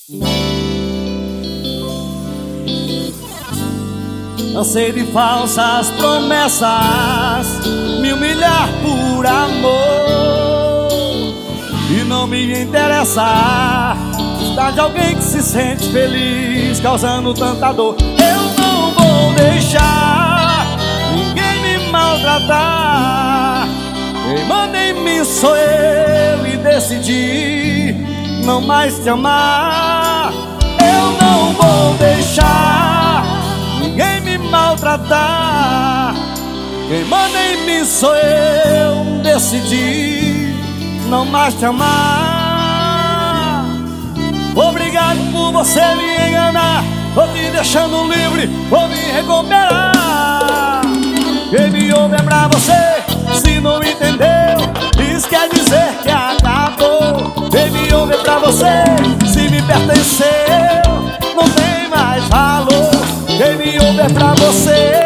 Cansei de falsas promessas, me humilhar por amor. E não me interessa estar de alguém que se sente feliz, causando tanta dor. Eu não vou deixar ninguém me maltratar. Quem manda em mim sou eu e decidi não mais te amar. Eu não vou deixar ninguém me maltratar. Quem manda em mim sou eu, decidi não mais te amar. Obrigado por você me enganar, vou te deixando livre, vou me recuperar. Quem me ouve é pra você, se não entendeu, isso quer dizer que acabou. Quem me ouve é pra você, se me pertenceu, não tem mais valor. Quem me ouve é pra você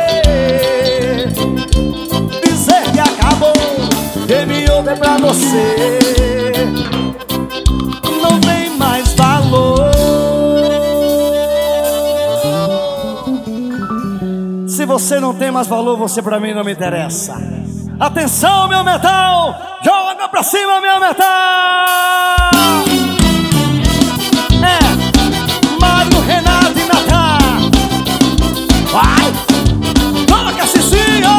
dizer que acabou. Quem me ouve é pra você, não tem mais valor. Se você não tem mais valor, você pra mim não me interessa. Atenção, meu metal, joga pra cima, meu metal. Mário, Renato e Natan. Vai, toca, Cicinho.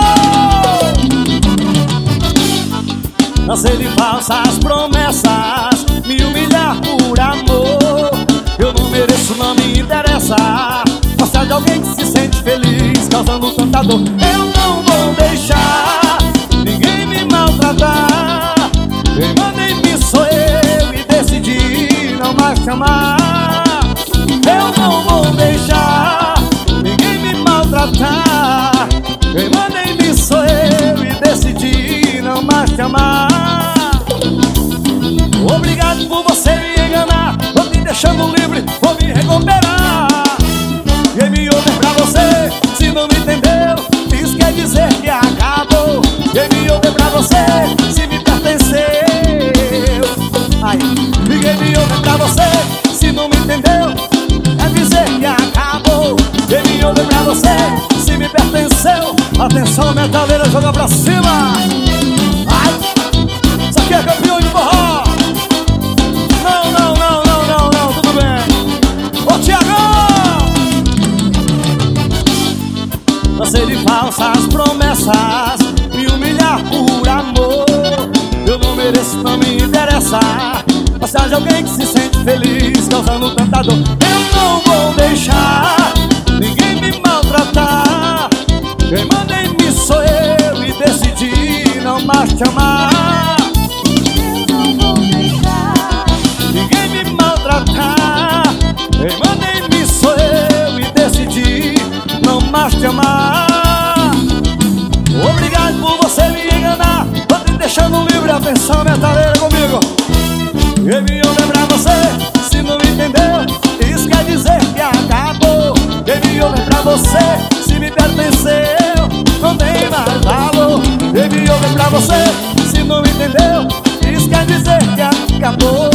Cansei de falsas promessas, me humilhar por amor. Eu não mereço, não me interessa gostar de alguém que se sente feliz, causando tanta dor. Eu não vou deixar ninguém me maltratar. Quem manda em mim sou eu e decidi não mais te amar. Eu não vou deixar ninguém me maltratar. Quem manda em mim sou eu e decidi não mais te amar. Obrigado por você me enganar, vou te deixando livre, vou me recuperar. Quem me ouve é pra você, se não me entendeu, isso quer dizer que acabou. Quem me ouve é pra você, se me pertenceu. Ai, quem me ouve é pra você, se não me entendeu, é dizer que acabou. Quem me ouve é pra você, se me pertenceu. Atenção, metaleira, joga pra cima. Ai, isso aqui é campeão de forró. Não, tudo bem. Ô, Tiagão! Cansei de falsas promessas, me humilhar por amor. Eu não mereço, não me interessa gostar de alguém que se sente feliz, causando tanta dor. Eu não vou deixar ninguém me maltratar. Quem manda em mim sou eu e decidi não mais te amar. Eu não vou deixar ninguém me maltratar. Quem manda em mim sou eu e decidi não mais te amar. Obrigado por você me enganar, vou te deixando livre. Atenção, metaleira comigo. Quem me ouve é pra você, se não entendeu, isso quer dizer que acabou. Quem me ouve é pra você, se me pertenceu, não tem mais valor. Quem me ouve é pra você, se não entendeu, isso quer dizer que acabou.